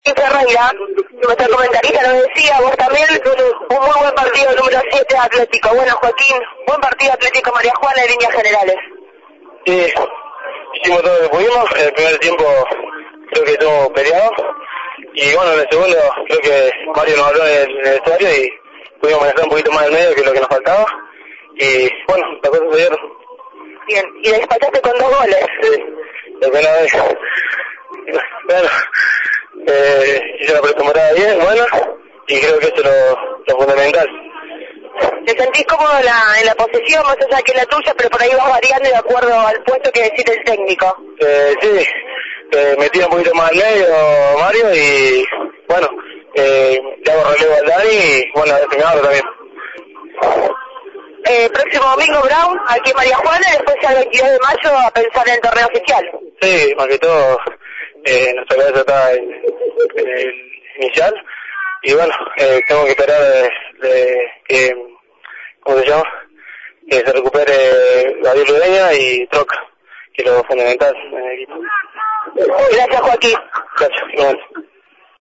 Ferreira, nuestro comentarista nos decía, vos también, un muy buen partido número 7 Atlético. Bueno, Joaquín, buen partido Atlético María Juana en líneas generales. Sí, hicimos todo lo que pudimos. En el primer tiempo creo que estuvo peleado. Y bueno, en el segundo creo que Mario nos habló en el vestuario y pudimos manejar un poquito más del medio, que es lo que nos faltaba. Y bueno, las cosas se dieron. Bien, y despachaste con 2 goles. Sí, lo que no es. Bueno, hice la pretemporada bien, bueno, y creo que eso es lo fundamental. ¿Te sentís cómodo en la posesión, más allá que la tuya, pero por ahí vas variando de acuerdo al puesto que decide el técnico? Sí, metí un poquito más al medio Mario y bueno, le hago relevo al Dani y bueno, a veces me abro también. Próximo domingo Brown, aquí en María Juana, y después ya el 22 de mayo a pensar en el torneo oficial. Sí, más que todo, nuestra cabeza está en el inicial y bueno, tengo que esperar que, ¿cómo se llama? Que se recupere Gabriel Ludeña y Troca, que es lo fundamental en el equipo. Gracias, Joaquín. Gracias, igualmente.